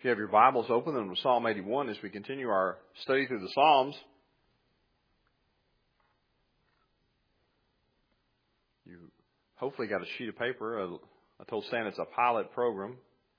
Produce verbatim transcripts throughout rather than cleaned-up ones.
If you have your Bibles, open them to Psalm eighty-one as we continue our study through the Psalms. You hopefully got a sheet of paper. I told Stan it's a pilot program.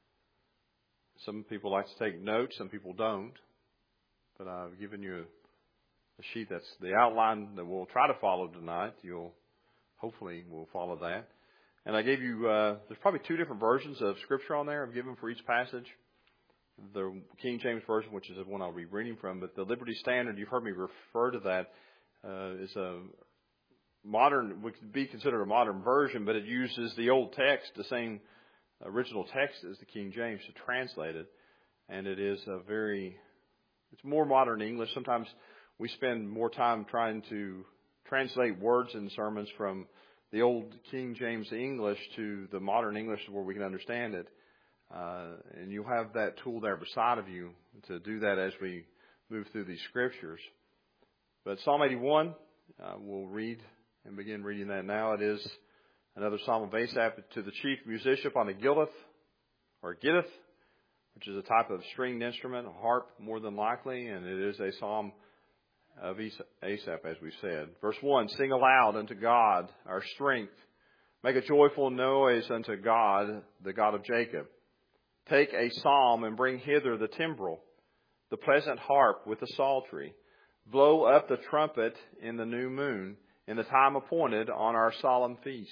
Some people like to take notes, some people don't. But I've given you a sheet that's the outline that we'll try to follow tonight. You'll hopefully will follow that. And I gave you, uh, there's probably two different versions of Scripture on there I've given for each passage. The King James Version, which is the one I'll be reading from, but the Liberty Standard, you've heard me refer to that, uh, is a modern, would be considered a modern version, but it uses the old text, the same original text as the King James to translate it. And it is a very, it's more modern English. Sometimes we spend more time trying to translate words in sermons from the old King James English to the modern English where we can understand it. Uh, and you'll have that tool there beside of you to do that as we move through these scriptures. But Psalm eighty-one, uh, we'll read and begin reading that now. It is another Psalm of Asaph to the chief musician upon the Gilleth, or Gittith, which is a type of stringed instrument, a harp more than likely, and it is a Psalm of Asaph, as we said. Verse one, sing aloud unto God, our strength. Make a joyful noise unto God, the God of Jacob. Take a psalm and bring hither the timbrel, the pleasant harp with the psaltery. Blow up the trumpet in the new moon, in the time appointed on our solemn feast.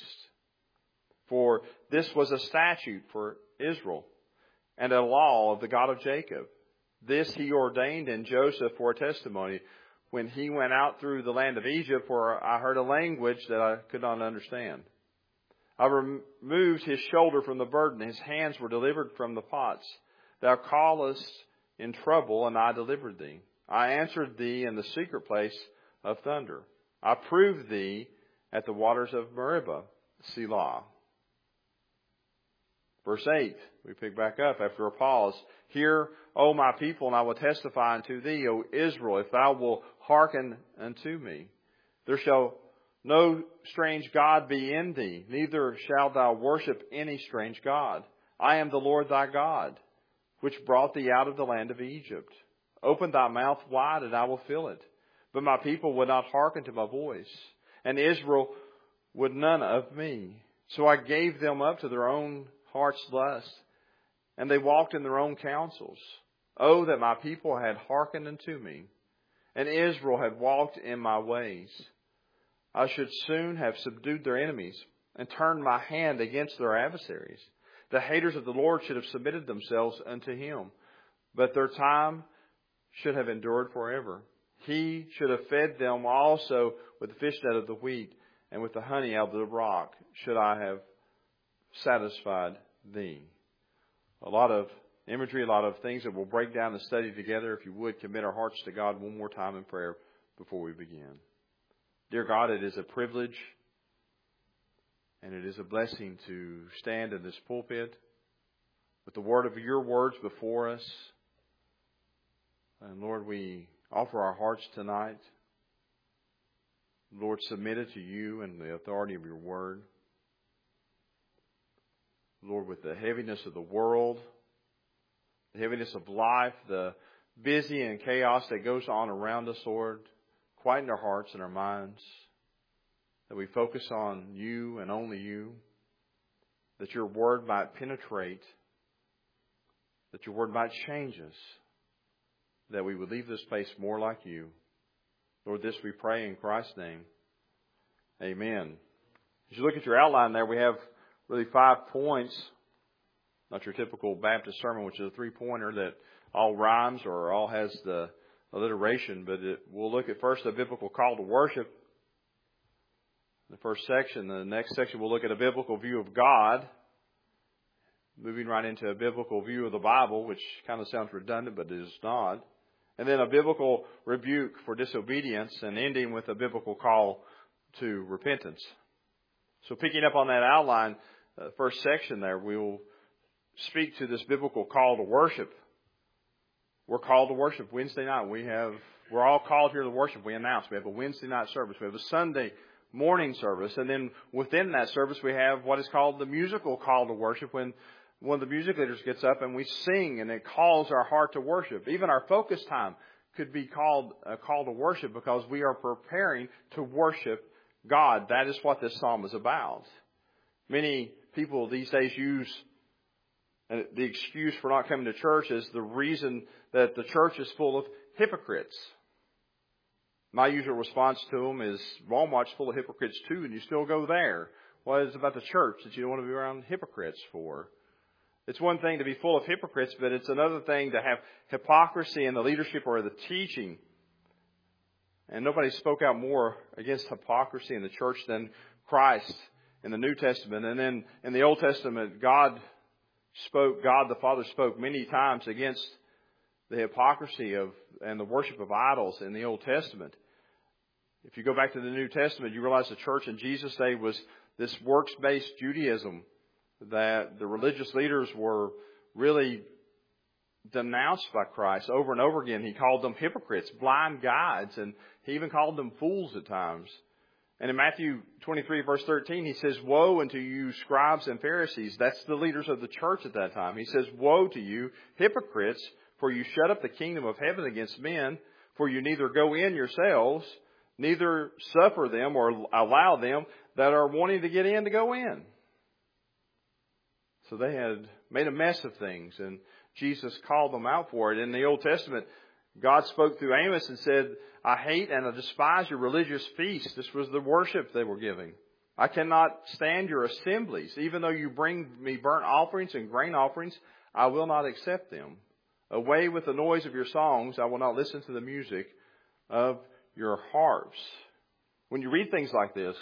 For this was a statute for Israel, and a law of the God of Jacob. This he ordained in Joseph for a testimony, when he went out through the land of Egypt, for I heard a language that I could not understand. I removed his shoulder from the burden. His hands were delivered from the pots. Thou callest in trouble, and I delivered thee. I answered thee in the secret place of thunder. I proved thee at the waters of Meribah, Selah. Verse eight, we pick back up after a pause. Hear, O my people, and I will testify unto thee, O Israel, if thou wilt hearken unto me. There shall no strange God be in thee, neither shalt thou worship any strange God. I am the Lord thy God, which brought thee out of the land of Egypt. Open thy mouth wide, and I will fill it. But my people would not hearken to my voice, and Israel would none of me. So I gave them up to their own heart's lust, and they walked in their own counsels. Oh, that my people had hearkened unto me, and Israel had walked in my ways. I should soon have subdued their enemies and turned my hand against their adversaries. The haters of the Lord should have submitted themselves unto him, but their time should have endured forever. He should have fed them also with the fish net of the wheat, and with the honey out of the rock should I have satisfied thee. A lot of imagery, a lot of things that we'll break down and study together. If you would, commit our hearts to God one more time in prayer before we begin. Dear God, it is a privilege and it is a blessing to stand in this pulpit with the word of your words before us. And Lord, we offer our hearts tonight. Lord, submitted to you and the authority of your word. Lord, with the heaviness of the world, the heaviness of life, the busy and chaos that goes on around us, Lord, quieten our hearts and our minds, that we focus on you and only you, that your word might penetrate, that your word might change us, that we would leave this place more like you. Lord, this we pray in Christ's name. Amen. As you look at your outline there, we have really five points. Not your typical Baptist sermon, which is a three-pointer that all rhymes or all has the alliteration, but it, we'll look at first a biblical call to worship. The first section. The next section we'll look at a biblical view of God. Moving right into a biblical view of the Bible, which kind of sounds redundant, but it is not. And then a biblical rebuke for disobedience, and ending with a biblical call to repentance. So picking up on that outline, uh, first section there, we will speak to this biblical call to worship. We're called to worship Wednesday night. We have, we're all called here to worship. We announce we have a Wednesday night service. We have a Sunday morning service. And then within that service, we have what is called the musical call to worship, when one of the music leaders gets up and we sing, and it calls our heart to worship. Even our focus time could be called a call to worship because we are preparing to worship God. That is what this psalm is about. Many people these days use the excuse for not coming to church as the reason that the church is full of hypocrites. My usual response to them is, Walmart's full of hypocrites too, and you still go there. What is it about the church that you don't want to be around hypocrites for? It's one thing to be full of hypocrites, but it's another thing to have hypocrisy in the leadership or the teaching. And nobody spoke out more against hypocrisy in the church than Christ in the New Testament. And then in the Old Testament, God spoke, God the Father spoke many times against the hypocrisy of and the worship of idols in the Old Testament. If you go back to the New Testament, you realize the church in Jesus' day was this works-based Judaism that the religious leaders were really denounced by Christ over and over again. He called them hypocrites, blind guides, and he even called them fools at times. And in Matthew twenty-three, verse thirteen, he says, "Woe unto you, scribes and Pharisees." That's the leaders of the church at that time. He says, "Woe to you, hypocrites, for you shut up the kingdom of heaven against men, for you neither go in yourselves, neither suffer them or allow them that are wanting to get in to go in." So they had made a mess of things, and Jesus called them out for it. In the Old Testament, God spoke through Amos and said, "I hate and I despise your religious feasts." This was the worship they were giving. "I cannot stand your assemblies. Even though you bring me burnt offerings and grain offerings, I will not accept them. Away with the noise of your songs. I will not listen to the music of your harps." When you read things like this,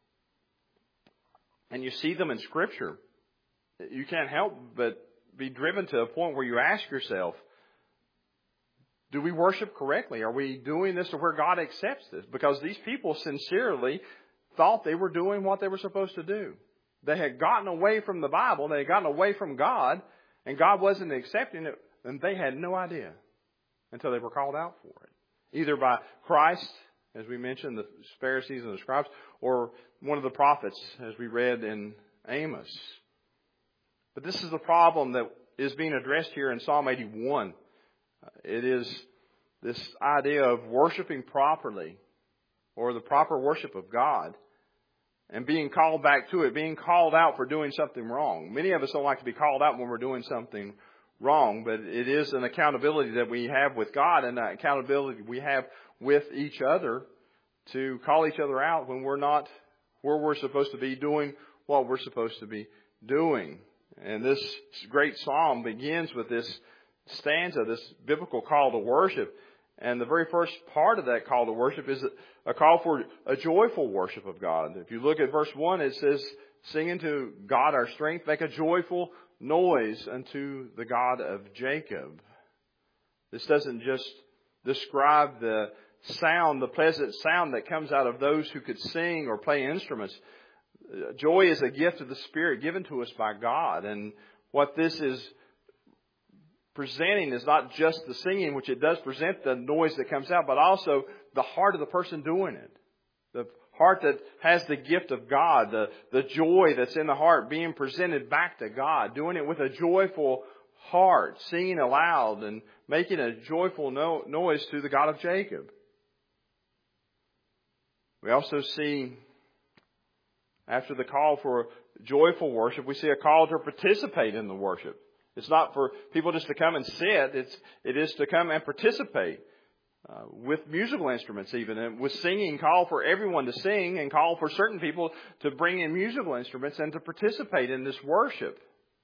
and you see them in Scripture, you can't help but be driven to a point where you ask yourself, do we worship correctly? Are we doing this to where God accepts this? Because these people sincerely thought they were doing what they were supposed to do. They had gotten away from the Bible. They had gotten away from God, and God wasn't accepting it, and they had no idea until they were called out for it. Either by Christ, as we mentioned, the Pharisees and the scribes, or one of the prophets, as we read in Amos. But this is the problem that is being addressed here in Psalm eighty-one. It is this idea of worshiping properly, or the proper worship of God, and being called back to it, being called out for doing something wrong. Many of us don't like to be called out when we're doing something wrong, but it is an accountability that we have with God and an accountability we have with each other to call each other out when we're not where we're supposed to be doing what we're supposed to be doing. And this great psalm begins with this stanza, this biblical call to worship. And the very first part of that call to worship is a call for a joyful worship of God. If you look at verse one, it says, "Sing unto God our strength, make a joyful noise unto the God of Jacob." This doesn't just describe the sound, the pleasant sound that comes out of those who could sing or play instruments. Joy is a gift of the Spirit given to us by God. And what this is presenting is not just the singing, which it does present the noise that comes out, but also the heart of the person doing it. The heart that has the gift of God, the, the joy that's in the heart being presented back to God, doing it with a joyful heart, singing aloud and making a joyful no, noise to the God of Jacob. We also see, after the call for joyful worship, we see a call to participate in the worship. It's not for people just to come and sit. It's, it is to come and participate uh, with musical instruments even. And with singing, call for everyone to sing and call for certain people to bring in musical instruments and to participate in this worship.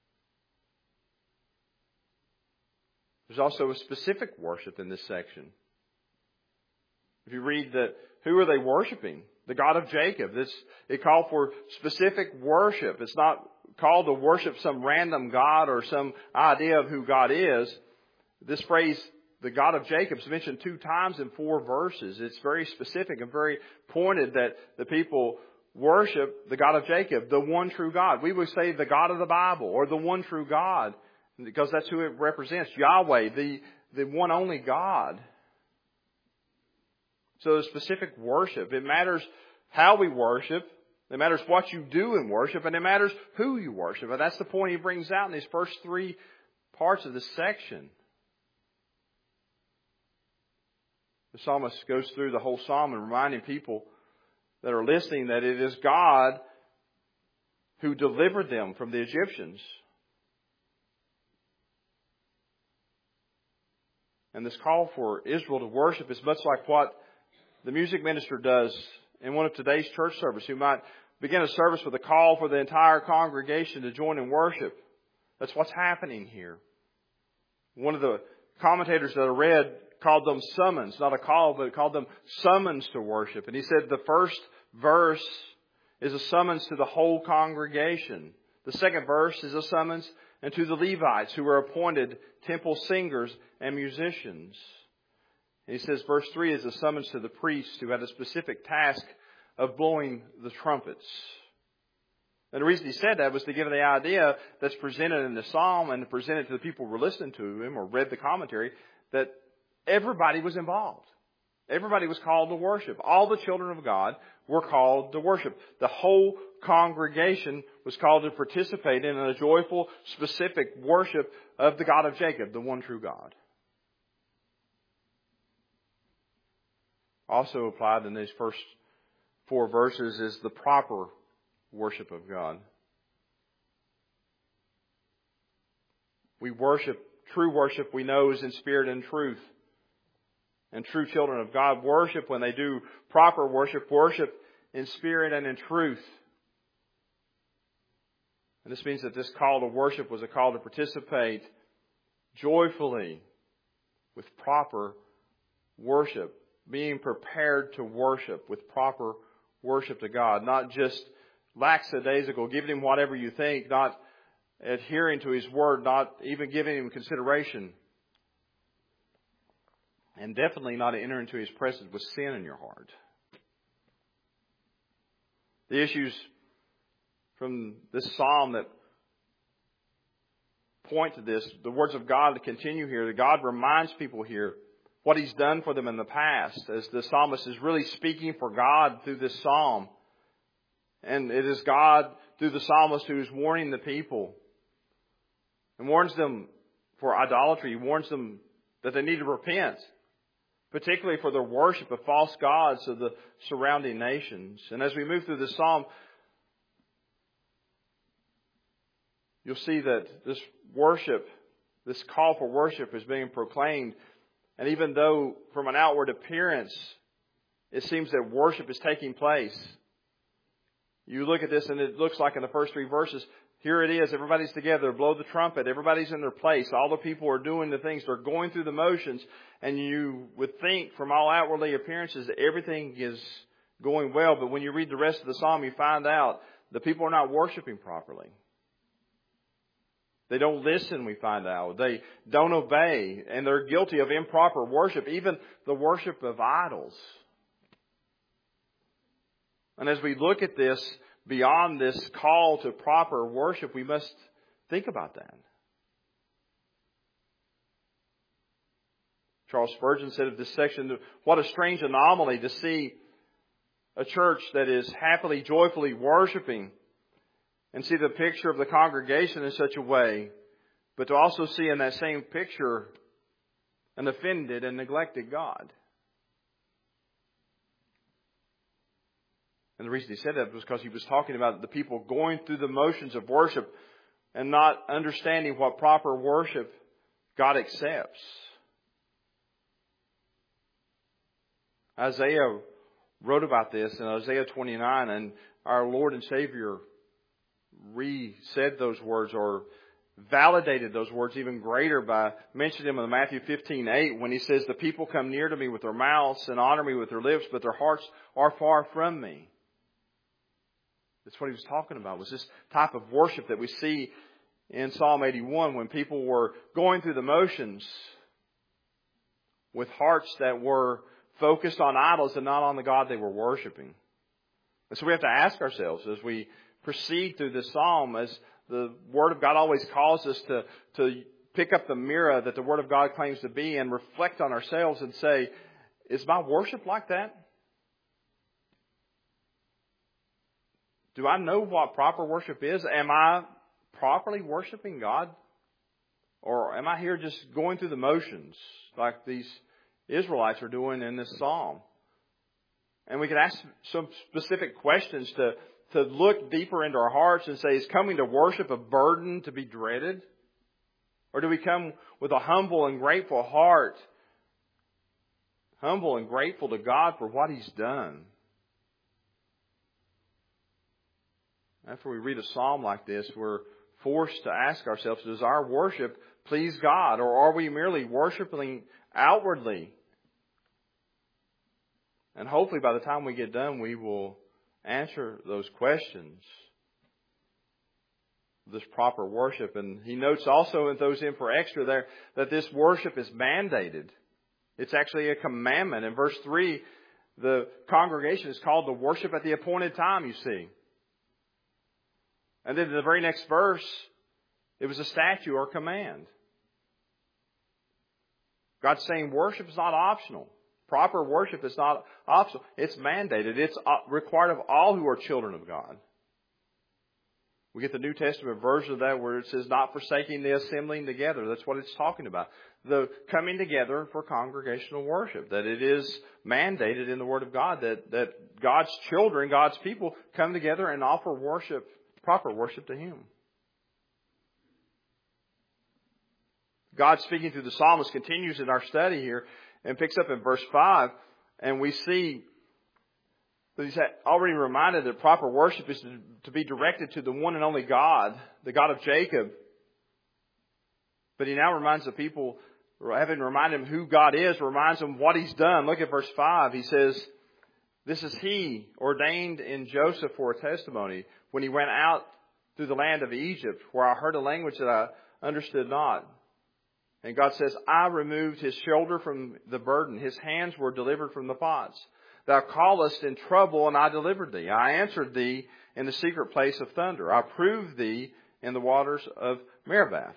There's also a specific worship in this section. If you read that, who are they worshiping? The God of Jacob. This, it called for specific worship. It's not called to worship some random God or some idea of who God is. This phrase, the God of Jacob, is mentioned two times in four verses. It's very specific and very pointed that the people worship the God of Jacob, the one true God. We would say the God of the Bible, or the one true God, because that's who it represents, Yahweh, the, the one only God. So the specific worship, it matters how we worship, It matters what you do in worship, and it matters who you worship. And that's the point he brings out in these first three parts of this section. The psalmist goes through the whole psalm and reminding people that are listening that it is God who delivered them from the Egyptians. And this call for Israel to worship is much like what the music minister does in one of today's church services, who might begin a service with a call for the entire congregation to join in worship. That's what's happening here. One of the commentators that I read called them summons, not a call, but called them summons to worship. And he said the first verse is a summons to the whole congregation. The second verse is a summons and to the Levites, who were appointed temple singers and musicians. And he says verse three is a summons to the priests, who had a specific task of blowing the trumpets. And the reason he said that was to give the idea that's presented in the psalm and presented to the people who were listening to him or read the commentary, that everybody was involved. Everybody was called to worship. All the children of God were called to worship. The whole congregation was called to participate in a joyful, specific worship of the God of Jacob, the one true God. Also applied in these first four verses is the proper worship of God. We worship, true worship we know is in spirit and truth. And true children of God worship when they do proper worship, worship in spirit and in truth. And this means that this call to worship was a call to participate joyfully with proper worship. Being prepared to worship with proper worship to God. Not just lackadaisical, giving Him whatever you think, not adhering to His Word, not even giving Him consideration. And definitely not enter into His presence with sin in your heart. The issues from this psalm that point to this, the words of God to continue here, that God reminds people here what He's done for them in the past, as the psalmist is really speaking for God through this psalm. And it is God through the psalmist who is warning the people and warns them for idolatry. He warns them that they need to repent, particularly for their worship of false gods of the surrounding nations. And as we move through this psalm, you'll see that this worship, this call for worship is being proclaimed. And even though from an outward appearance, it seems that worship is taking place, you look at this and it looks like in the first three verses, here it is, everybody's together, blow the trumpet, everybody's in their place, all the people are doing the things, they're going through the motions, and you would think from all outwardly appearances that everything is going well, but when you read the rest of the psalm, you find out the people are not worshiping properly. They don't listen, we find out. They don't obey, and they're guilty of improper worship, even the worship of idols. And as we look at this, beyond this call to proper worship, we must think about that. Charles Spurgeon said of this section, what a strange anomaly to see a church that is happily, joyfully worshiping and see the picture of the congregation in such a way, but to also see in that same picture an offended and neglected God. And the reason he said that was because he was talking about the people going through the motions of worship and not understanding what proper worship God accepts. Isaiah wrote about this in Isaiah twenty-nine, and our Lord and Savior re-said those words or validated those words even greater by mentioning them in Matthew fifteen eight when He says, the people come near to me with their mouths and honor me with their lips, but their hearts are far from me. That's what He was talking about, was this type of worship that we see in Psalm eighty-one when people were going through the motions with hearts that were focused on idols and not on the God they were worshiping. And so we have to ask ourselves as we proceed through this psalm, as the Word of God always calls us to, to pick up the mirror that the Word of God claims to be and reflect on ourselves and say, is my worship like that? Do I know what proper worship is? Am I properly worshiping God? Or am I here just going through the motions like these Israelites are doing in this psalm? And we can ask some specific questions to, to look deeper into our hearts and say, is coming to worship a burden to be dreaded? Or do we come with a humble and grateful heart, humble and grateful to God for what He's done? After we read a psalm like this, we're forced to ask ourselves, does our worship please God? Or are we merely worshiping outwardly? And hopefully by the time we get done, we will answer those questions. This proper worship. And he notes also in those in for extra there that this worship is mandated. It's actually a commandment. In verse three, the congregation is called to worship at the appointed time, you see. And then in the very next verse, it was a statute or command. God's saying worship is not optional. Proper worship is not optional. It's mandated. It's required of all who are children of God. We get the New Testament version of that where it says not forsaking the assembling together. That's what it's talking about. The coming together for congregational worship. That it is mandated in the Word of God that, that God's children, God's people come together and offer worship, proper worship to Him. God speaking through the psalmist continues in our study here and picks up in verse five, and we see that he's already reminded that proper worship is to, to be directed to the one and only God, the God of Jacob. But he now reminds the people, having reminded them who God is, reminds them what He's done. Look at verse five. He says, this is He ordained in Joseph for a testimony when he went out through the land of Egypt, where I heard a language that I understood not. And God says, I removed his shoulder from the burden. His hands were delivered from the pots. Thou callest in trouble, and I delivered thee. I answered thee in the secret place of thunder. I proved thee in the waters of Meribah.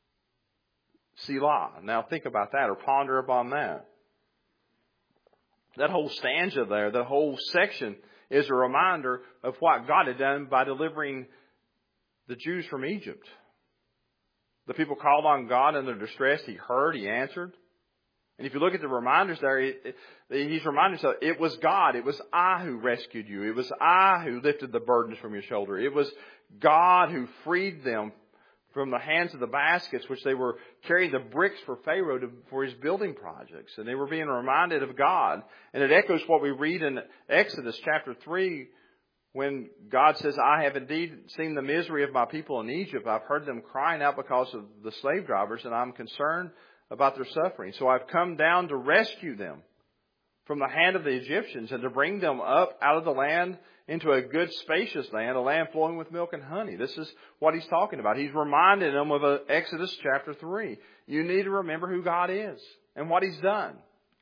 Selah. Now think about that, or ponder upon that. That whole stanza there, that whole section, is a reminder of what God had done by delivering the Jews from Egypt. The people called on God in their distress. He heard, He answered. And if you look at the reminders there, it, it, He's reminding us that it was God. It was I who rescued you. It was I who lifted the burdens from your shoulder. It was God who freed them from the hands of the baskets, which they were carrying the bricks for Pharaoh to, for his building projects. And they were being reminded of God. And it echoes what we read in Exodus chapter three, when God says, I have indeed seen the misery of my people in Egypt. I've heard them crying out because of the slave drivers, and I'm concerned about their suffering. So I've come down to rescue them from the hand of the Egyptians and to bring them up out of the land into a good spacious land, a land flowing with milk and honey. This is what he's talking about. He's reminding them of Exodus chapter three. You need to remember who God is and what He's done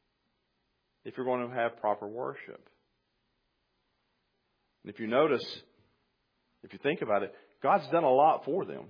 if you're going to have proper worship. And if you notice, if you think about it, God's done a lot for them.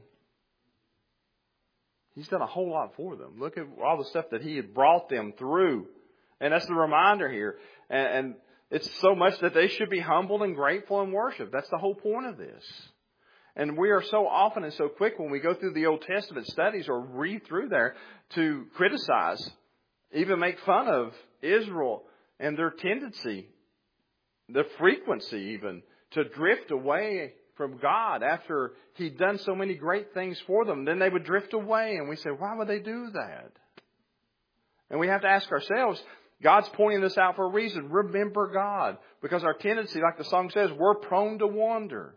He's done a whole lot for them. Look at all the stuff that He had brought them through. And that's the reminder here. And, and it's so much that they should be humble and grateful in worship. That's the whole point of this. And we are so often and so quick when we go through the Old Testament studies or read through there to criticize, even make fun of Israel and their tendency, the frequency even, to drift away from God after He'd done so many great things for them. Then they would drift away, and we say, why would they do that? And we have to ask ourselves, God's pointing this out for a reason. Remember God. Because our tendency, like the song says, we're prone to wander.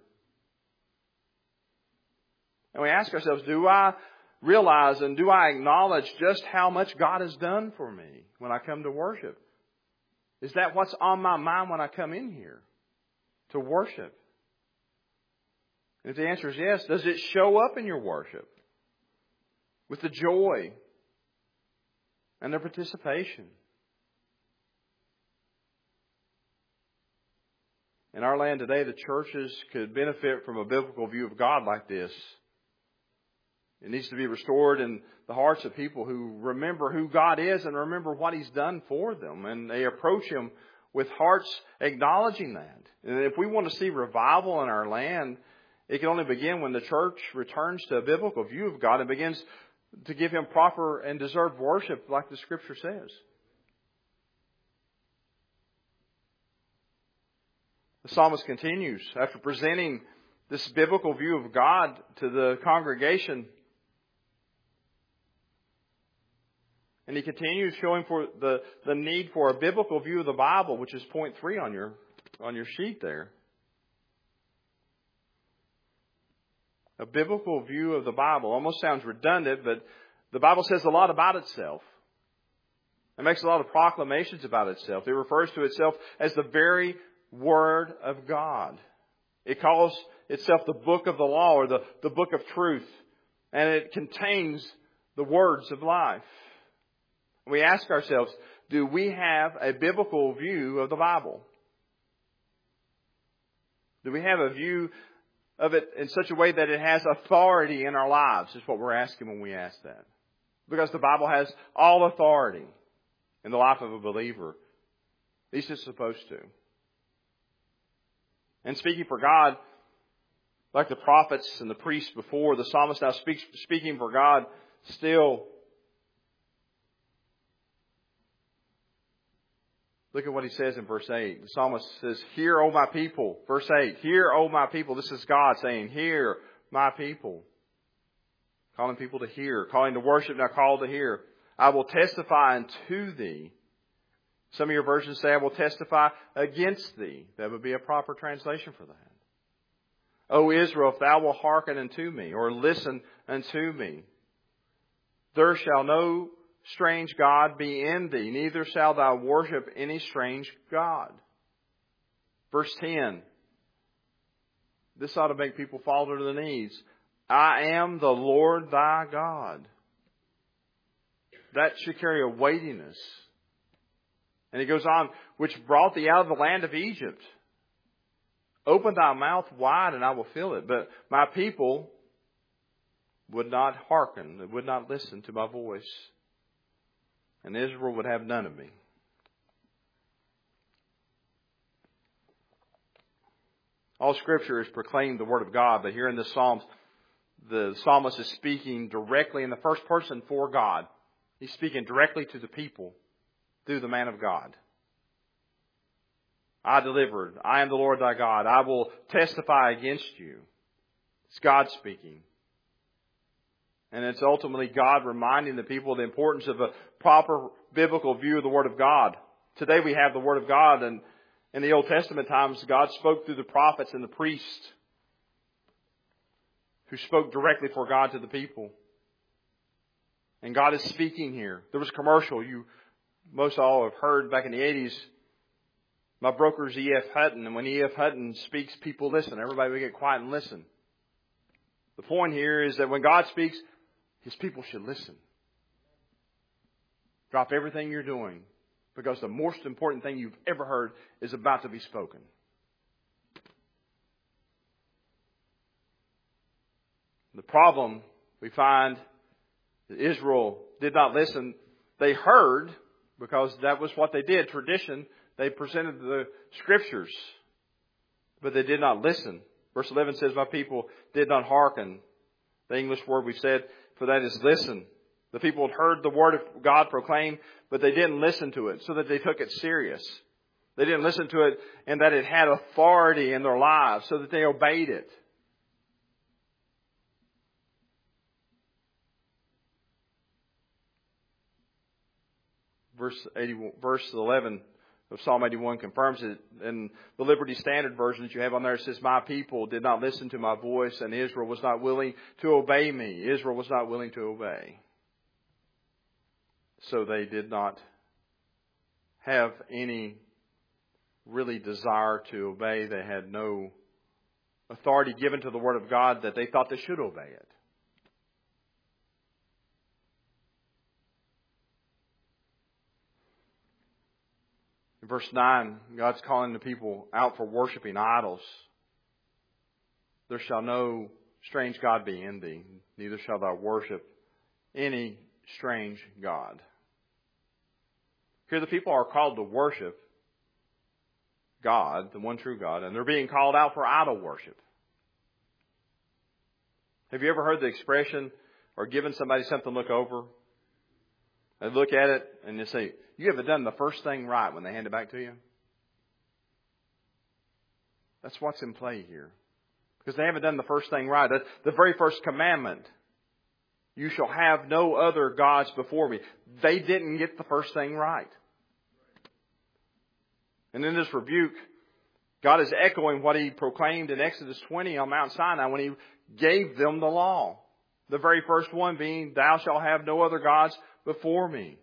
And we ask ourselves, do I realize and do I acknowledge just how much God has done for me when I come to worship? Is that what's on my mind when I come in here to worship? And if the answer is yes, does it show up in your worship with the joy and the participation? In our land today, the churches could benefit from a biblical view of God like this. It needs to be restored in the hearts of people who remember who God is and remember what He's done for them. And they approach Him with hearts acknowledging that. And if we want to see revival in our land, it can only begin when the church returns to a biblical view of God and begins to give Him proper and deserved worship like the Scripture says. The psalmist continues, after presenting this biblical view of God to the congregation, and he continues showing for the, the need for a biblical view of the Bible, which is point three on your on your sheet there. A biblical view of the Bible almost sounds redundant, but the Bible says a lot about itself. It makes a lot of proclamations about itself. It refers to itself as the very Word of God. It calls itself the book of the law, or the, the book of truth. And it contains the words of life. We ask ourselves, do we have a biblical view of the Bible? Do we have a view of it in such a way that it has authority in our lives? Is what we're asking when we ask that. Because the Bible has all authority in the life of a believer. At least it's supposed to. And speaking for God, like the prophets and the priests before, the psalmist now speaks, speaking for God still. Look at what he says in verse eight. The psalmist says, "Hear, O my people." Verse eight, "Hear, O my people." This is God saying, "Hear, my people." Calling people to hear. Calling to worship, now called to hear. "I will testify unto thee." Some of your versions say, "I will testify against thee." That would be a proper translation for that. "O Israel, if thou wilt hearken unto me," or listen unto me, "there shall no strange God be in thee, neither shalt thou worship any strange God." Verse ten. This ought to make people fall to their knees. "I am the Lord thy God." That should carry a weightiness. And he goes on, "which brought thee out of the land of Egypt. Open thy mouth wide, and I will fill it." But my people would not hearken, they would not listen to my voice. And Israel would have none of me. All Scripture is proclaimed the Word of God, but here in the Psalms, the psalmist is speaking directly in the first person for God. He's speaking directly to the people through the man of God. "I delivered. I am the Lord thy God. I will testify against you." It's God speaking. And it's ultimately God reminding the people of the importance of a proper biblical view of the Word of God. Today we have the Word of God, and in the Old Testament times, God spoke through the prophets and the priests who spoke directly for God to the people. And God is speaking here. There was a commercial you most all have heard back in the eighties. My broker's E F Hutton, and when E F Hutton speaks, people listen. Everybody would get quiet and listen. The point here is that when God speaks, His people should listen. Drop everything you're doing, because the most important thing you've ever heard is about to be spoken. The problem we find that Israel did not listen. They heard, because that was what they did. Tradition, they presented the Scriptures, but they did not listen. Verse eleven says, "My people did not hearken." The English word we said for that is listen. The people had heard the Word of God proclaimed, but they didn't listen to it, so that they took it serious. They didn't listen to it and that it had authority in their lives, so that they obeyed it. Verse eighty, verse eleven of Psalm eighty-one confirms it. In the Liberty Standard Version that you have on there, it says, "My people did not listen to my voice, and Israel was not willing to obey me." Israel was not willing to obey. So they did not have any really desire to obey. They had no authority given to the Word of God that they thought they should obey it. In verse nine, God's calling the people out for worshiping idols. "There shall no strange God be in thee, neither shalt thou worship any strange God." Here the people are called to worship, God, the one true God, and they're being called out for idol worship. Have you ever heard the expression or given somebody something to look over? They look at it and they say, you haven't done the first thing right when they hand it back to you? That's what's in play here. Because they haven't done the first thing right. That's the very first commandment. You shall have no other gods before me. They didn't get the first thing right. And in this rebuke, God is echoing what He proclaimed in Exodus twenty on Mount Sinai when He gave them the law. The very first one being, thou shalt have no other gods before me.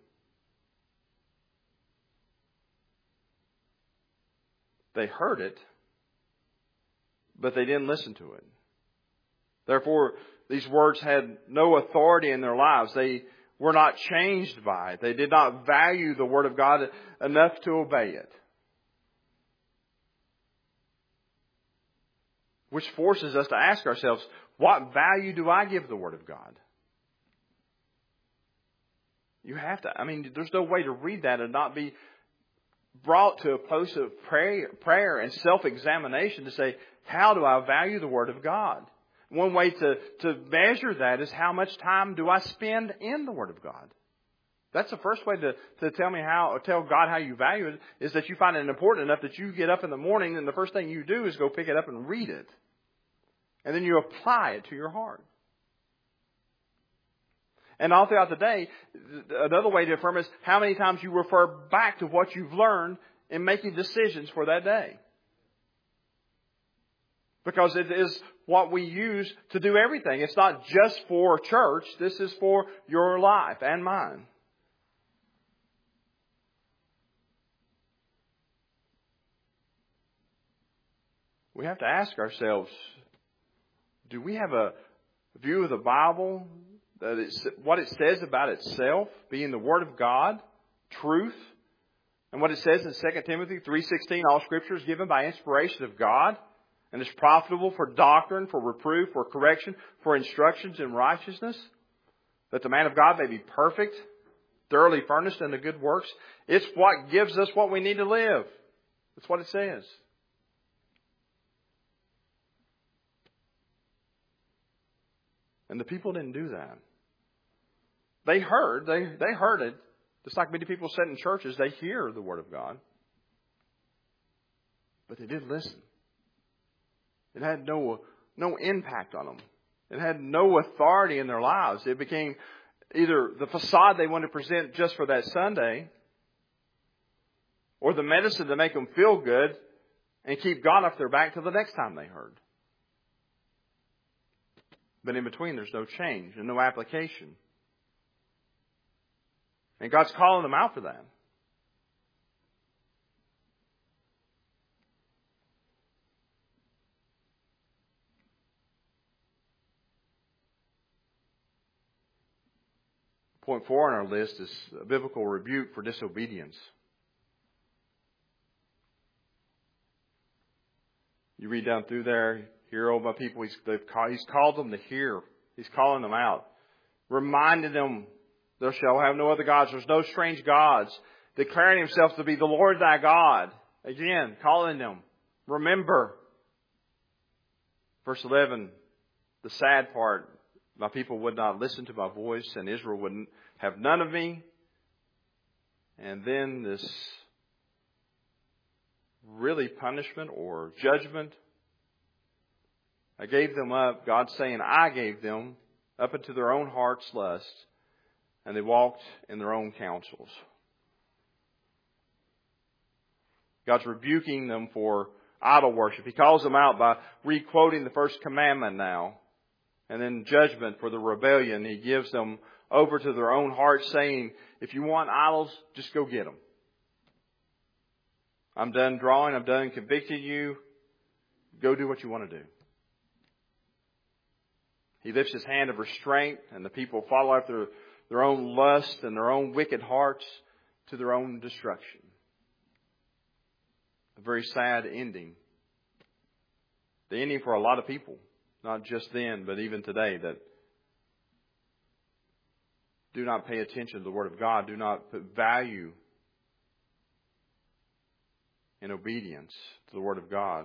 They heard it, but they didn't listen to it. Therefore, these words had no authority in their lives. They were not changed by it. They did not value the Word of God enough to obey it. Which forces us to ask ourselves, what value do I give the Word of God? You have to, I mean, there's no way to read that and not be brought to a place of prayer, prayer and self-examination to say, how do I value the Word of God? One way to, to measure that is how much time do I spend in the Word of God? That's the first way to, to tell me how, or tell God how you value it, is that you find it important enough that you get up in the morning and the first thing you do is go pick it up and read it. And then you apply it to your heart. And all throughout the day, another way to affirm is how many times you refer back to what you've learned in making decisions for that day. Because it is what we use to do everything. It's not just for church. This is for your life and mine. We have to ask ourselves, do we have a view of the Bible, that it's what it says about itself, being the Word of God, truth, and what it says in Second Timothy three sixteen, all Scripture is given by inspiration of God, and is profitable for doctrine, for reproof, for correction, for instructions in righteousness, that the man of God may be perfect, thoroughly furnished unto good works. It's what gives us what we need to live. That's what it says. And the people didn't do that. They heard, they, they heard it. Just like many people sit in churches, they hear the Word of God. But they didn't listen. It had no, no impact on them. It had no authority in their lives. It became either the facade they wanted to present just for that Sunday, or the medicine to make them feel good and keep God off their back till the next time they heard. But in between, there's no change and no application. And God's calling them out for that. Point four on our list is a biblical rebuke for disobedience. You read down through there, hear, oh my people, he's, they've called, he's called them to hear. He's calling them out. Reminding them, thou shalt have no other gods. There's no strange gods. Declaring himself to be the Lord thy God. Again, calling them. Remember. Verse eleven, the sad part. My people would not listen to my voice, and Israel wouldn't have none of me. And then this really punishment or judgment. I gave them up, God saying, I gave them up into their own heart's lust, and they walked in their own counsels. God's rebuking them for idol worship. He calls them out by re-quoting the first commandment now. And then judgment for the rebellion. He gives them over to their own hearts, saying, if you want idols, just go get them. I'm done drawing. I'm done convicting you. Go do what you want to do. He lifts his hand of restraint, and the people follow after their own lust and their own wicked hearts to their own destruction. A very sad ending. The ending for a lot of people. Not just then, but even today, that do not pay attention to the Word of God. Do not put value in obedience to the Word of God.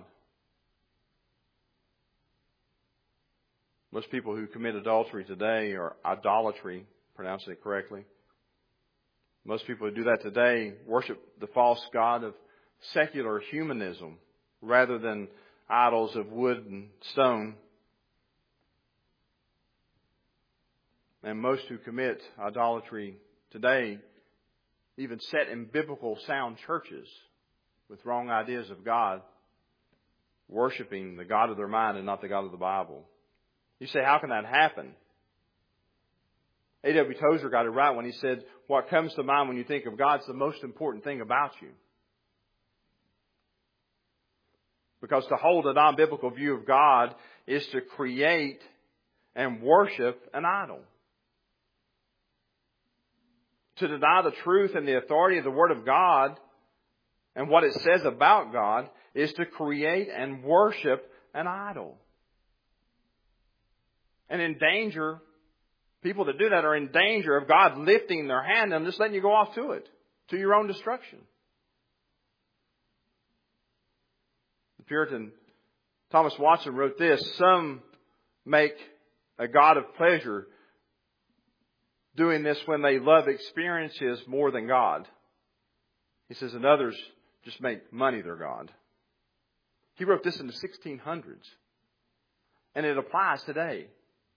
Most people who commit adultery today, or idolatry, pronouncing it correctly, most people who do that today worship the false god of secular humanism rather than idols of wood and stone. And most who commit idolatry today even set in biblical sound churches with wrong ideas of God, worshiping the God of their mind and not the God of the Bible. You say, how can that happen? A W Tozer got it right when he said, what comes to mind when you think of God is the most important thing about you. Because to hold a non-biblical view of God is to create and worship an idol. To deny the truth and the authority of the Word of God and what it says about God is to create and worship an idol. And in danger, people that do that are in danger of God lifting their hand and just letting you go off to it, to your own destruction. The Puritan Thomas Watson wrote this: some make a God of pleasure doing this when they love experiences more than God. He says, and others just make money their God. He wrote this in the sixteen hundreds. And it applies today.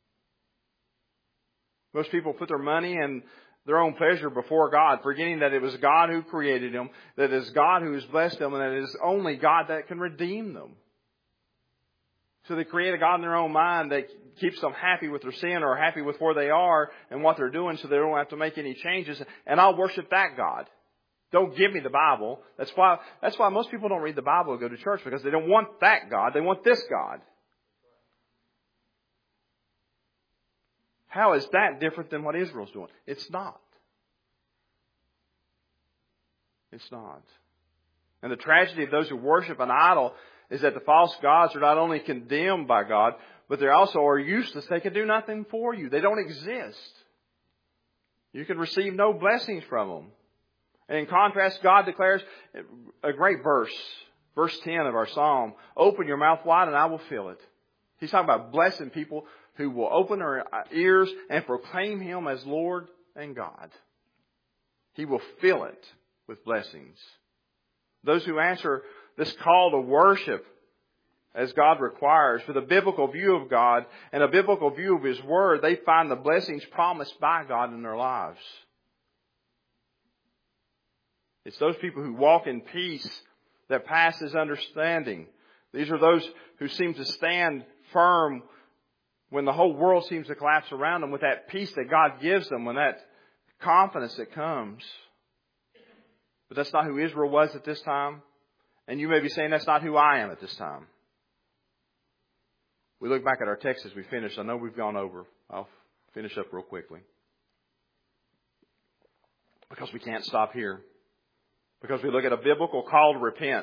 Most people put their money and their own pleasure before God, forgetting that it was God who created them, that it is God who has blessed them, and that it is only God that can redeem them. So they create a God in their own mind that keeps them happy with their sin or happy with where they are and what they're doing, so they don't have to make any changes. And I'll worship that God. Don't give me the Bible. That's why, that's why most people don't read the Bible or go to church, because they don't want that God. They want this God. How is that different than what Israel's doing? It's not. It's not. And the tragedy of those who worship an idol is that the false gods are not only condemned by God, but they also are useless. They can do nothing for you. They don't exist. You can receive no blessings from them. And in contrast, God declares a great verse, verse ten of our psalm, open your mouth wide and I will fill it. He's talking about blessing people who will open their ears and proclaim Him as Lord and God. He will fill it with blessings. Those who answer this call to worship as God requires, with a biblical view of God and a biblical view of His Word, they find the blessings promised by God in their lives. It's those people who walk in peace that passes understanding. These are those who seem to stand firm when the whole world seems to collapse around them, with that peace that God gives them, when that confidence that comes. But that's not who Israel was at this time. And you may be saying, that's not who I am at this time. We look back at our text as we finish. I know we've gone over. I'll finish up real quickly. Because we can't stop here. Because we look at a biblical call to repent.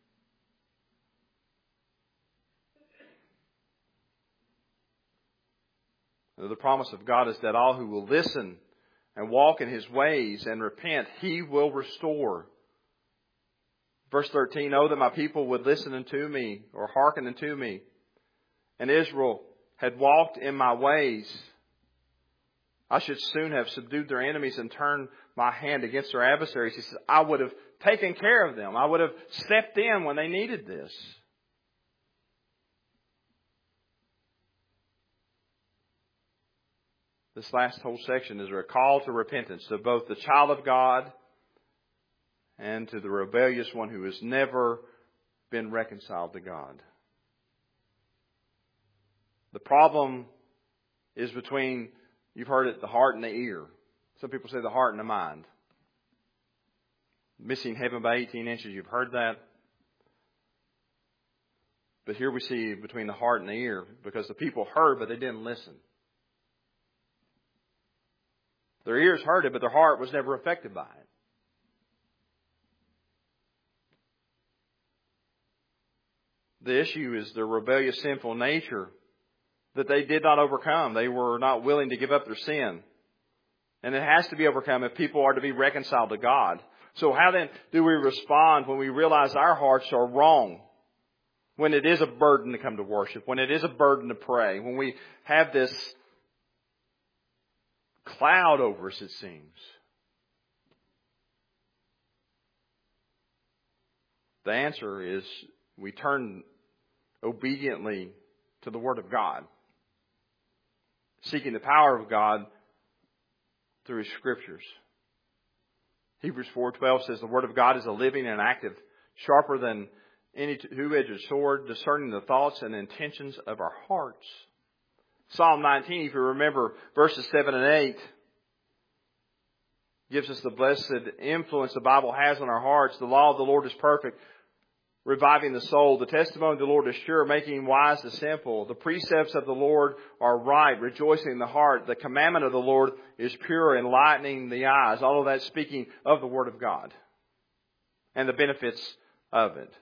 The promise of God is that all who will listen and walk in His ways and repent, He will restore. Verse thirteen, oh, that my people would listen unto me, or hearken unto me. And Israel had walked in my ways. I should soon have subdued their enemies and turned my hand against their adversaries. He says, I would have taken care of them. I would have stepped in when they needed this. This last whole section is a call to repentance to both the child of God and to the rebellious one who has never been reconciled to God. The problem is between, you've heard it, the heart and the ear. Some people say the heart and the mind. Missing heaven by eighteen inches, you've heard that. But here we see between the heart and the ear, because the people heard, but they didn't listen. Their ears heard it, but their heart was never affected by it. The issue is their rebellious, sinful nature that they did not overcome. They were not willing to give up their sin. And it has to be overcome if people are to be reconciled to God. So how then do we respond when we realize our hearts are wrong? When it is a burden to come to worship, when it is a burden to pray, when we have this cloud over us, it seems. The answer is we turn obediently to the Word of God, seeking the power of God through His Scriptures. Hebrews four twelve says the Word of God is a living and active, sharper than any two-edged sword, discerning the thoughts and intentions of our hearts. Psalm nineteen, if you remember verses seven and eight, gives us the blessed influence the Bible has on our hearts. The law of the Lord is perfect, reviving the soul. The testimony of the Lord is sure, making wise the simple. The precepts of the Lord are right, rejoicing the heart. The commandment of the Lord is pure, enlightening the eyes. All of that speaking of the Word of God and the benefits of it.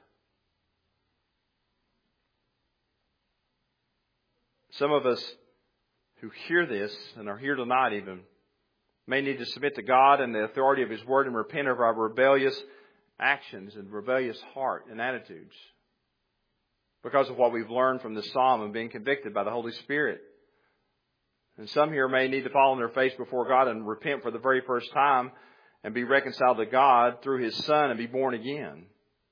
Some of us who hear this and are here tonight even may need to submit to God and the authority of His Word and repent of our rebellious actions and rebellious heart and attitudes because of what we've learned from this psalm and being convicted by the Holy Spirit. And some here may need to fall on their face before God and repent for the very first time and be reconciled to God through His Son and be born again.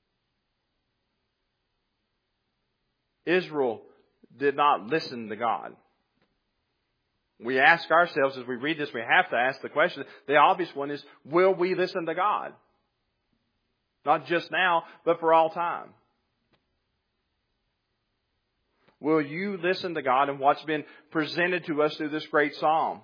Israel did not listen to God. We ask ourselves as we read this, we have to ask the question, the obvious one is, will we listen to God? Not just now, but for all time. Will you listen to God and what's been presented to us through this great psalm?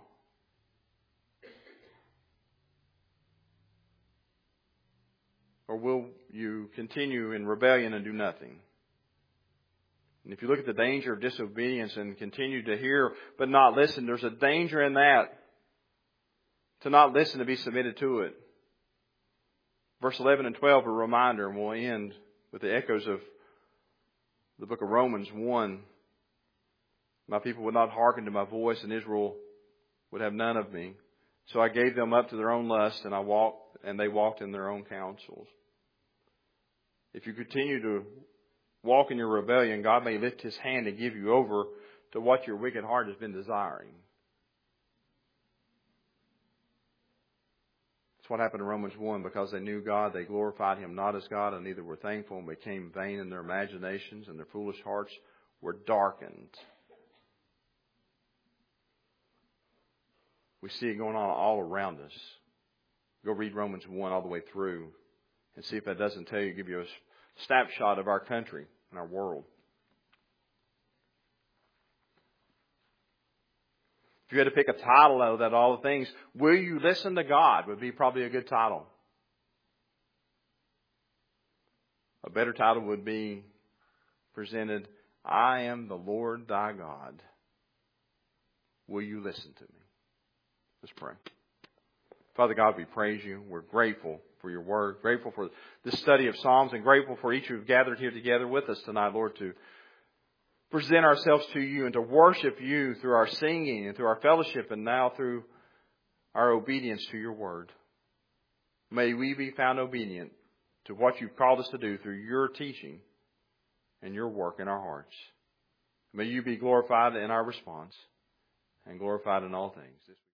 Or will you continue in rebellion and do nothing? And if you look at the danger of disobedience and continue to hear but not listen, there's a danger in that. To not listen, to be submitted to it. Verse eleven and twelve are a reminder, and we'll end with the echoes of the book of Romans one. My people would not hearken to my voice, and Israel would have none of me. So I gave them up to their own lust, and I walked, and they walked in their own counsels. If you continue to walk in your rebellion, God may lift His hand and give you over to what your wicked heart has been desiring. That's what happened in Romans one. Because they knew God, they glorified Him not as God, and neither were thankful, and became vain in their imaginations, and their foolish hearts were darkened. We see it going on all around us. Go read Romans one all the way through and see if that doesn't tell you, give you a snapshot of our country and our world. If you had to pick a title out of that, all the things, will you listen to God would be probably a good title. A better title would be presented, I am the Lord thy God. Will you listen to me? Let's pray. Father God, we praise you. We're grateful for your word, grateful for this study of Psalms, and grateful for each who've gathered here together with us tonight, Lord, to present ourselves to you and to worship you through our singing and through our fellowship and now through our obedience to your word. May we be found obedient to what you've called us to do through your teaching and your work in our hearts. May you be glorified in our response and glorified in all things.